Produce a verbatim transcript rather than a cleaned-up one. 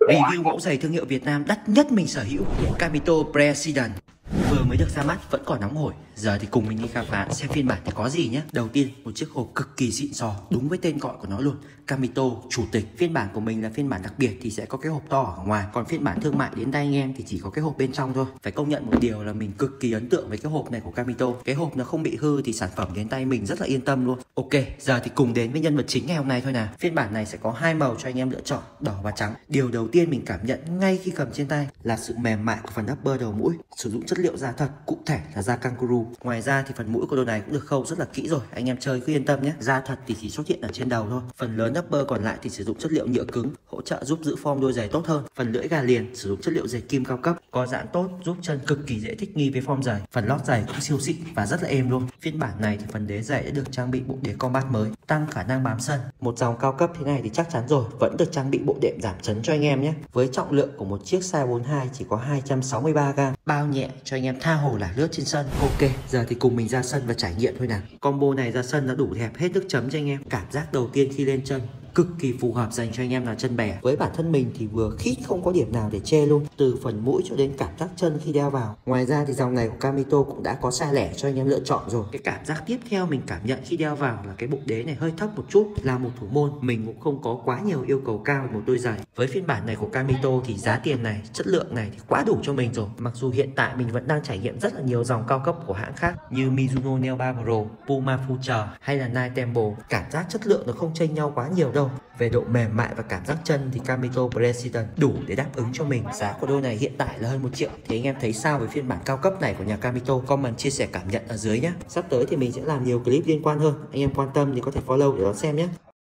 Review mẫu giày thương hiệu Việt Nam đắt nhất mình sở hữu, Camito President. Vừa mới được ra mắt vẫn còn nóng hổi, giờ thì cùng mình đi khám phá xem phiên bản thì có gì nhé. Đầu tiên, một chiếc hộp cực kỳ xịn sò, đúng với tên gọi của nó luôn, Camito chủ tịch. Phiên bản của mình là phiên bản đặc biệt thì sẽ có cái hộp to ở ngoài, còn phiên bản thương mại đến tay anh em thì chỉ có cái hộp bên trong thôi. Phải công nhận một điều là mình cực kỳ ấn tượng với cái hộp này của Camito. Cái hộp nó không bị hư thì sản phẩm đến tay mình rất là yên tâm luôn. Ok, giờ thì cùng đến với nhân vật chính ngày hôm nay thôi nào. Phiên bản này sẽ có hai màu cho anh em lựa chọn, đỏ và trắng. Điều đầu tiên mình cảm nhận ngay khi cầm trên tay là sự mềm mại của phần upper đầu mũi, sử dụng chất liệu da thật, cụ thể là da kangaroo. Ngoài ra thì phần mũi của đôi này cũng được khâu rất là kỹ rồi, anh em chơi cứ yên tâm nhé. Da thật thì chỉ xuất hiện ở trên đầu thôi, phần lớn upper còn lại thì sử dụng chất liệu nhựa cứng, hỗ trợ giúp giữ form đôi giày tốt hơn. Phần lưỡi gà liền sử dụng chất liệu dày kim cao cấp, có giãn tốt, giúp chân cực kỳ dễ thích nghi với form giày. Phần lót giày cũng siêu xịn và rất là êm luôn. Phiên bản này thì phần đế giày đã được trang bị bộ đế combat mới, tăng khả năng bám sân. Một dòng cao cấp thế này thì chắc chắn rồi, vẫn được trang bị bộ đệm giảm chấn cho anh em nhé. Với trọng lượng của một chiếc size bốn mươi hai chỉ có hai trăm sáu mươi ba gam, bao nhẹ cho anh em tha hồ là lướt trên sân. Ok, giờ thì cùng mình ra sân và trải nghiệm thôi nào. Combo này ra sân đã đủ đẹp hết nước chấm cho anh em. Cảm giác đầu tiên khi lên chân cực kỳ phù hợp dành cho anh em nào chân bè. Với bản thân mình thì vừa khít không có điểm nào để chê luôn, từ phần mũi cho đến cảm giác chân khi đeo vào. Ngoài ra thì dòng này của Camito cũng đã có size lẻ cho anh em lựa chọn rồi. Cái cảm giác tiếp theo mình cảm nhận khi đeo vào là cái bộ đế này hơi thấp một chút. Là một thủ môn mình cũng không có quá nhiều yêu cầu cao về một đôi giày. Với phiên bản này của Camito thì giá tiền này, chất lượng này thì quá đủ cho mình rồi. Mặc dù hiện tại mình vẫn đang trải nghiệm rất là nhiều dòng cao cấp của hãng khác như Mizuno Neo ba Pro, Puma Future hay là Nike Tempo, cảm giác chất lượng nó không chênh nhau quá nhiều đâu. Về độ mềm mại và cảm giác chân thì Camito President đủ để đáp ứng cho mình. Giá của đôi này hiện tại là hơn một triệu. Thì anh em thấy sao với phiên bản cao cấp này của nhà Camito? Comment chia sẻ cảm nhận ở dưới nhé. Sắp tới thì mình sẽ làm nhiều clip liên quan hơn. Anh em quan tâm thì có thể follow để đón xem nhé.